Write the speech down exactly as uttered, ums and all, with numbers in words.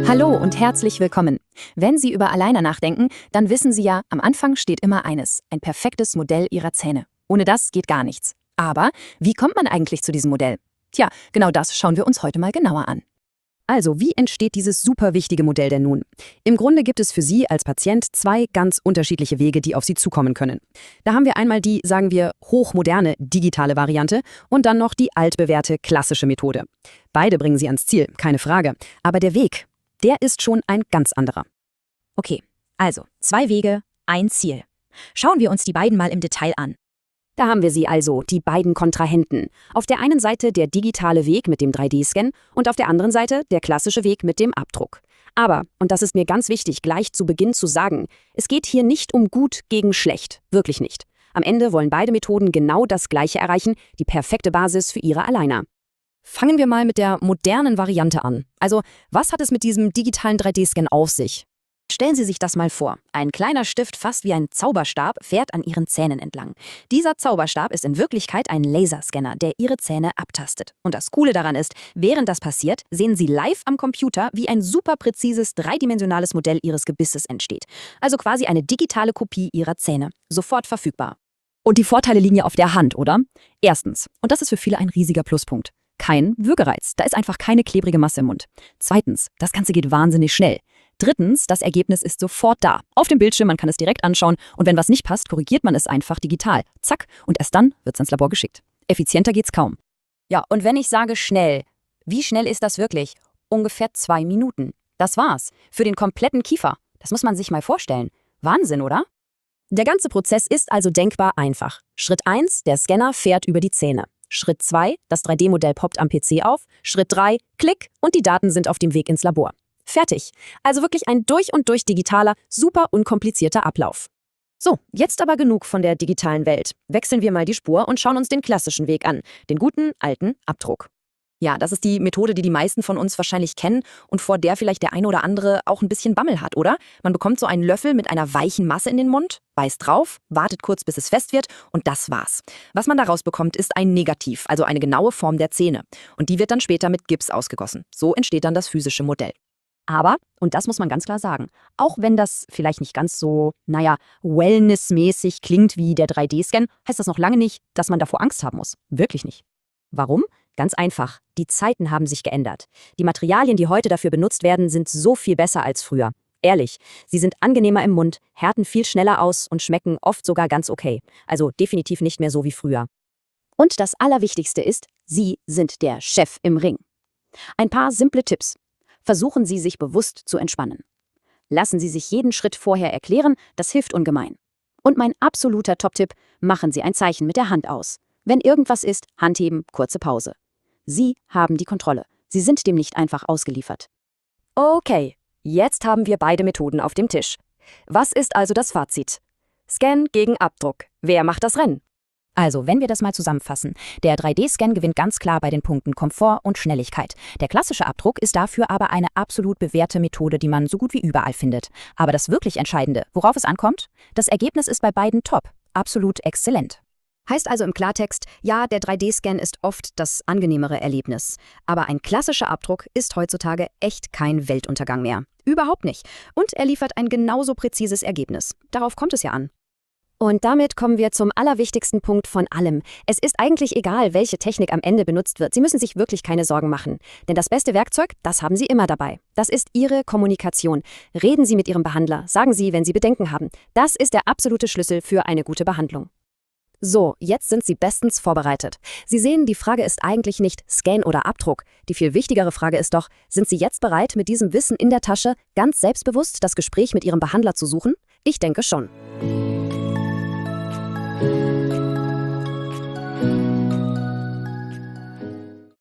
Hallo und herzlich willkommen. Wenn Sie über Aligner nachdenken, dann wissen Sie ja, am Anfang steht immer eines, ein perfektes Modell Ihrer Zähne. Ohne das geht gar nichts. Aber wie kommt man eigentlich zu diesem Modell? Tja, genau das schauen wir uns heute mal genauer an. Also, wie entsteht dieses super wichtige Modell denn nun? Im Grunde gibt es für Sie als Patient zwei ganz unterschiedliche Wege, die auf Sie zukommen können. Da haben wir einmal die, sagen wir, hochmoderne digitale Variante und dann noch die altbewährte klassische Methode. Beide bringen Sie ans Ziel, keine Frage. Aber der Weg, der ist schon ein ganz anderer. Okay, also zwei Wege, ein Ziel. Schauen wir uns die beiden mal im Detail an. Da haben wir sie also, die beiden Kontrahenten. Auf der einen Seite der digitale Weg mit dem drei D-Scan und auf der anderen Seite der klassische Weg mit dem Abdruck. Aber, und das ist mir ganz wichtig, gleich zu Beginn zu sagen, es geht hier nicht um gut gegen schlecht, wirklich nicht. Am Ende wollen beide Methoden genau das Gleiche erreichen, die perfekte Basis für Ihre Aligner. Fangen wir mal mit der modernen Variante an. Also, was hat es mit diesem digitalen drei D-Scan auf sich? Stellen Sie sich das mal vor. Ein kleiner Stift, fast wie ein Zauberstab, fährt an Ihren Zähnen entlang. Dieser Zauberstab ist in Wirklichkeit ein Laserscanner, der Ihre Zähne abtastet. Und das Coole daran ist, während das passiert, sehen Sie live am Computer, wie ein super präzises, dreidimensionales Modell Ihres Gebisses entsteht. Also quasi eine digitale Kopie Ihrer Zähne. Sofort verfügbar. Und die Vorteile liegen ja auf der Hand, oder? Erstens, und das ist für viele ein riesiger Pluspunkt, kein Würgereiz. Da ist einfach keine klebrige Masse im Mund. Zweitens, das Ganze geht wahnsinnig schnell. Drittens, das Ergebnis ist sofort da. Auf dem Bildschirm, man kann es direkt anschauen und wenn was nicht passt, korrigiert man es einfach digital. Zack, und erst dann wird es ans Labor geschickt. Effizienter geht's kaum. Ja, und wenn ich sage schnell, wie schnell ist das wirklich? Ungefähr zwei Minuten. Das war's. Für den kompletten Kiefer. Das muss man sich mal vorstellen. Wahnsinn, oder? Der ganze Prozess ist also denkbar einfach. Schritt eins, der Scanner fährt über die Zähne. Schritt zwei, das drei D-Modell poppt am P C auf. Schritt drei, Klick und die Daten sind auf dem Weg ins Labor. Fertig. Also wirklich ein durch und durch digitaler, super unkomplizierter Ablauf. So, jetzt aber genug von der digitalen Welt. Wechseln wir mal die Spur und schauen uns den klassischen Weg an, den guten, alten Abdruck. Ja, das ist die Methode, die die meisten von uns wahrscheinlich kennen und vor der vielleicht der eine oder andere auch ein bisschen Bammel hat, oder? Man bekommt so einen Löffel mit einer weichen Masse in den Mund, beißt drauf, wartet kurz, bis es fest wird und das war's. Was man daraus bekommt, ist ein Negativ, also eine genaue Form der Zähne. Und die wird dann später mit Gips ausgegossen. So entsteht dann das physische Modell. Aber, und das muss man ganz klar sagen, auch wenn das vielleicht nicht ganz so, naja, wellnessmäßig klingt wie der drei D-Scan, heißt das noch lange nicht, dass man davor Angst haben muss. Wirklich nicht. Warum? Ganz einfach. Die Zeiten haben sich geändert. Die Materialien, die heute dafür benutzt werden, sind so viel besser als früher. Ehrlich, sie sind angenehmer im Mund, härten viel schneller aus und schmecken oft sogar ganz okay. Also definitiv nicht mehr so wie früher. Und das Allerwichtigste ist, Sie sind der Chef im Ring. Ein paar simple Tipps. Versuchen Sie, sich bewusst zu entspannen. Lassen Sie sich jeden Schritt vorher erklären, das hilft ungemein. Und mein absoluter Top-Tipp, machen Sie ein Zeichen mit der Hand aus. Wenn irgendwas ist, Hand heben, kurze Pause. Sie haben die Kontrolle. Sie sind dem nicht einfach ausgeliefert. Okay, jetzt haben wir beide Methoden auf dem Tisch. Was ist also das Fazit? Scan gegen Abdruck. Wer macht das Rennen? Also, wenn wir das mal zusammenfassen, der drei D-Scan gewinnt ganz klar bei den Punkten Komfort und Schnelligkeit. Der klassische Abdruck ist dafür aber eine absolut bewährte Methode, die man so gut wie überall findet. Aber das wirklich Entscheidende, worauf es ankommt? Das Ergebnis ist bei beiden top, absolut exzellent. Heißt also im Klartext, ja, der drei D-Scan ist oft das angenehmere Erlebnis. Aber ein klassischer Abdruck ist heutzutage echt kein Weltuntergang mehr. Überhaupt nicht. Und er liefert ein genauso präzises Ergebnis. Darauf kommt es ja an. Und damit kommen wir zum allerwichtigsten Punkt von allem. Es ist eigentlich egal, welche Technik am Ende benutzt wird. Sie müssen sich wirklich keine Sorgen machen. Denn das beste Werkzeug, das haben Sie immer dabei. Das ist Ihre Kommunikation. Reden Sie mit Ihrem Behandler. Sagen Sie, wenn Sie Bedenken haben. Das ist der absolute Schlüssel für eine gute Behandlung. So, jetzt sind Sie bestens vorbereitet. Sie sehen, die Frage ist eigentlich nicht Scan oder Abdruck. Die viel wichtigere Frage ist doch, sind Sie jetzt bereit, mit diesem Wissen in der Tasche ganz selbstbewusst das Gespräch mit Ihrem Behandler zu suchen? Ich denke schon.